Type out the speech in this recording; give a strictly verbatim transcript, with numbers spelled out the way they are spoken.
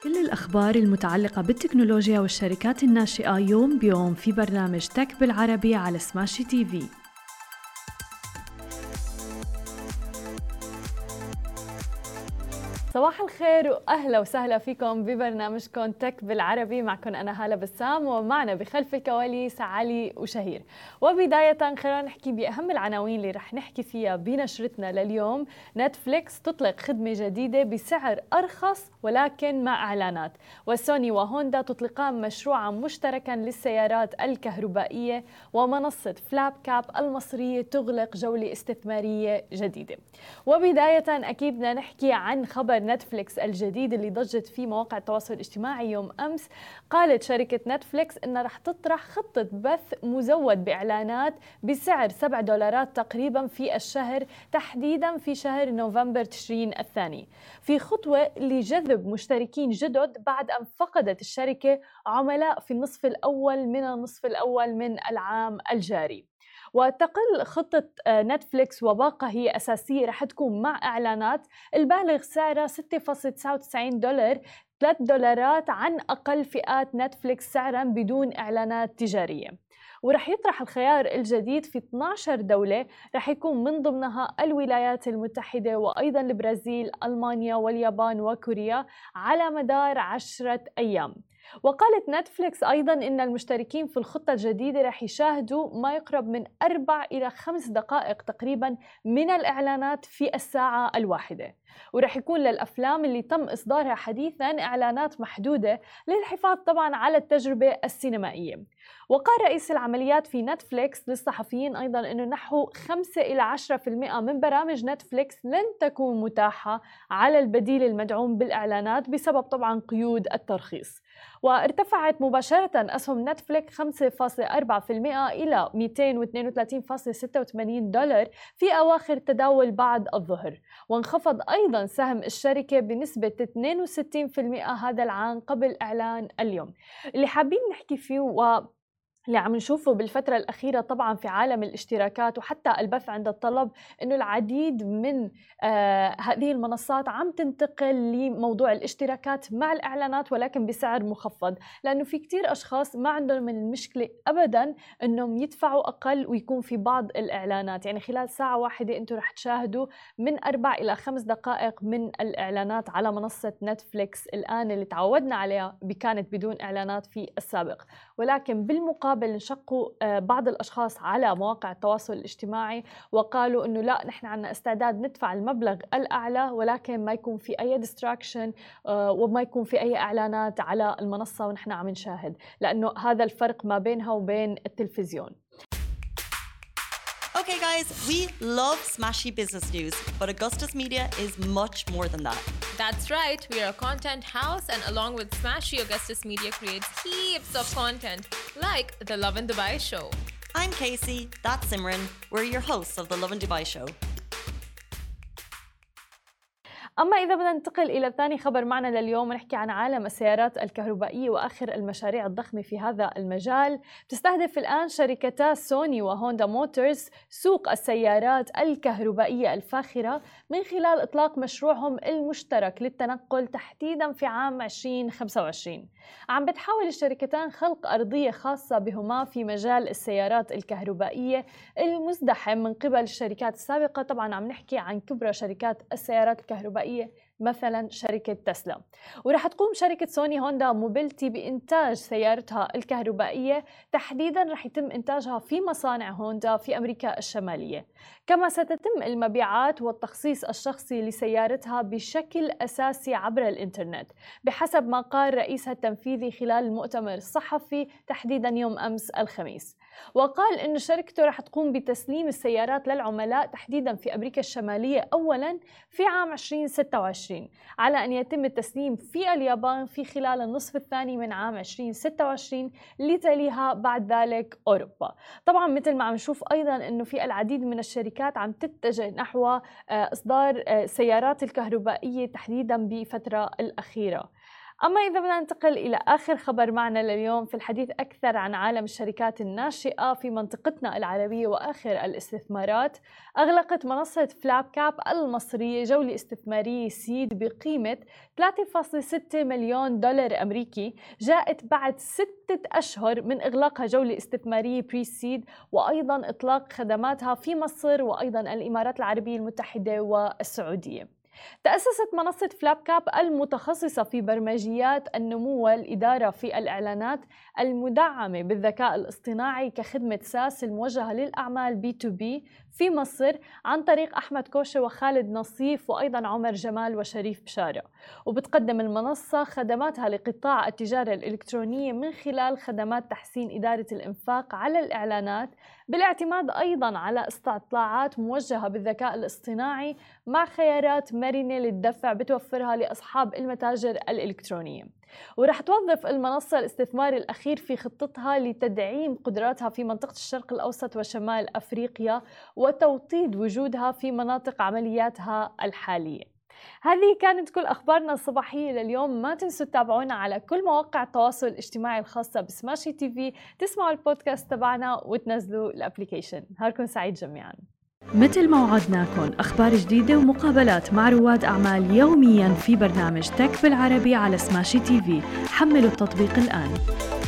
كل الأخبار المتعلقة بالتكنولوجيا والشركات الناشئة يوم بيوم في برنامج تك بالعربي على سماشي تي في. صباح الخير وأهلا وسهلا فيكم ببرنامجكم تك بالعربي. معكم أنا هالة بسام، ومعنا بخلف الكواليس علي وشهير. وبداية خلينا نحكي بأهم العناوين اللي رح نحكي فيها بنشرتنا لليوم. نتفليكس تطلق خدمة جديدة بسعر أرخص ولكن مع إعلانات، وسوني وهوندا تطلقان مشروعا مشتركا للسيارات الكهربائية، ومنصة فلاب كاب المصرية تغلق جولة استثمارية جديدة. وبداية أكيد بدنا نحكي عن خبر نتفليكس الجديد اللي ضجت فيه مواقع التواصل الاجتماعي يوم أمس. قالت شركة نتفليكس إنها رح تطرح خطة بث مزود بإعلانات بسعر سبع دولارات تقريبا في الشهر، تحديدا في شهر نوفمبر تشرين الثاني، في خطوة لجذب مشتركين جدد بعد أن فقدت الشركة عملاء في النصف الأول من النصف الأول من العام الجاري. وتقل خطة نتفليكس وباقة هي أساسية رح تكون مع إعلانات البالغ سعرها ستة فاصلة تسعة وتسعين دولار، ثلاثة دولارات عن أقل فئات نتفليكس سعراً بدون إعلانات تجارية. ورح يطرح الخيار الجديد في اثنتي عشرة دولة، رح يكون من ضمنها الولايات المتحدة وأيضاً البرازيل، ألمانيا واليابان وكوريا على مدار عشرة أيام. وقالت نتفليكس أيضاً إن المشتركين في الخطة الجديدة رح يشاهدوا ما يقرب من أربع إلى خمس دقائق تقريباً من الإعلانات في الساعة الواحدة، ورح يكون للأفلام اللي تم إصدارها حديثاً إعلانات محدودة للحفاظ طبعاً على التجربة السينمائية. وقال رئيس العمليات في نتفليكس للصحفيين أيضاً أنه نحو خمسة إلى عشرة بالمئة من برامج نتفليكس لن تكون متاحة على البديل المدعوم بالإعلانات بسبب طبعاً قيود الترخيص. وارتفعت مباشرة أسهم نتفليكس خمسة فاصلة أربعة بالمئة إلى مئتين واثنين وثلاثين فاصلة ستة وثمانين دولار في أواخر تداول بعد الظهر، وانخفض أيضاً سهم الشركة بنسبة اثنين وستين بالمئة هذا العام قبل إعلان اليوم. اللي حابين نحكي فيه و اللي عم نشوفه بالفترة الأخيرة طبعاً في عالم الاشتراكات وحتى البث عند الطلب، إنه العديد من آه هذه المنصات عم تنتقل لموضوع الاشتراكات مع الإعلانات ولكن بسعر مخفض، لأنه في كتير أشخاص ما عندهم من المشكلة أبداً إنهم يدفعوا أقل ويكون في بعض الإعلانات. يعني خلال ساعة واحدة أنتم رح تشاهدوا من أربع إلى خمس دقائق من الإعلانات على منصة نتفليكس الآن اللي تعودنا عليها كانت بدون إعلانات في السابق. ولكن بالمقابل انشقوا بعض الأشخاص على مواقع التواصل الاجتماعي وقالوا إنه لا، نحن عنا استعداد ندفع المبلغ الأعلى ولكن ما يكون في أي ديستراكشن وما يكون في أي إعلانات على المنصة ونحن عم نشاهد، لأنه هذا الفرق ما بينها وبين التلفزيون. Okay guys, we love smashy business news, but Augustus Media is much more than that. That's right, we are a content house, and along with Smashy, Augustus Media creates heaps of content, like the Lovin Dubai Show. I'm Casey, that's Simran, we're your hosts of the Lovin Dubai Show. أما إذا بدنا ننتقل إلى ثاني خبر معنا لليوم ونحكي عن عالم السيارات الكهربائية وآخر المشاريع الضخمة في هذا المجال. تستهدف الآن شركتا سوني وهوندا موتورز سوق السيارات الكهربائية الفاخرة من خلال إطلاق مشروعهم المشترك للتنقل تحديداً في عام عشرين خمسة وعشرين. عم بتحاول الشركتان خلق أرضية خاصة بهما في مجال السيارات الكهربائية المزدحم من قبل الشركات السابقة. طبعاً عم نحكي عن كبرى شركات السيارات الكهربائية مثلا شركة تسلا. ورح تقوم شركة سوني هوندا موبيلتي بإنتاج سيارتها الكهربائية، تحديدا رح يتم إنتاجها في مصانع هوندا في أمريكا الشمالية، كما ستتم المبيعات والتخصيص الشخصي لسيارتها بشكل أساسي عبر الإنترنت بحسب ما قال رئيسها التنفيذي خلال المؤتمر الصحفي تحديدا يوم أمس الخميس. وقال إن شركته رح تقوم بتسليم السيارات للعملاء تحديدا في أمريكا الشمالية أولا في عام عشرين ستة وعشرين، على أن يتم التسليم في اليابان في خلال النصف الثاني من عام عشرين ستة وعشرين، لتليها بعد ذلك أوروبا. طبعا مثل ما عم نشوف أيضا أنه في العديد من الشركات عم تتجه نحو إصدار سيارات الكهربائية تحديدا بفترة الأخيرة. أما إذا بدنا ننتقل إلى آخر خبر معنا لليوم في الحديث أكثر عن عالم الشركات الناشئة في منطقتنا العربية وآخر الاستثمارات، أغلقت منصة فلاب كاب المصرية جولة استثمارية سيد بقيمة ثلاثة فاصلة ستة مليون دولار أمريكي، جاءت بعد ستة أشهر من إغلاقها جولة استثمارية بري سيد، وأيضا إطلاق خدماتها في مصر وأيضا الإمارات العربية المتحدة والسعودية. تأسست منصة فلاب كاب المتخصصة في برمجيات النمو والإدارة في الإعلانات المدعمة بالذكاء الاصطناعي كخدمة ساس الموجهة للأعمال بي تو بي في مصر عن طريق أحمد كوشة وخالد نصيف وأيضا عمر جمال وشريف بشارة. وبتقدم المنصة خدماتها لقطاع التجارة الإلكترونية من خلال خدمات تحسين إدارة الإنفاق على الإعلانات بالاعتماد أيضا على استطلاعات موجهة بالذكاء الاصطناعي مع خيارات مرنة للدفع بتوفرها لأصحاب المتاجر الإلكترونية. ورح توظف المنصة الاستثمار الأخير في خطتها لتدعيم قدراتها في منطقة الشرق الأوسط وشمال أفريقيا وتوطيد وجودها في مناطق عملياتها الحالية. هذه كانت كل أخبارنا الصباحية لليوم. ما تنسوا تتابعونا على كل مواقع التواصل الاجتماعي الخاصة بسماشي تي في، تسمعوا البودكاست تبعنا وتنزلوا الابليكيشن. نهاركم سعيد جميعاً. مثل ما وعدناكم أخبار جديدة ومقابلات مع رواد أعمال يومياً في برنامج تك بالعربي على سماشي تي في. حملوا التطبيق الآن.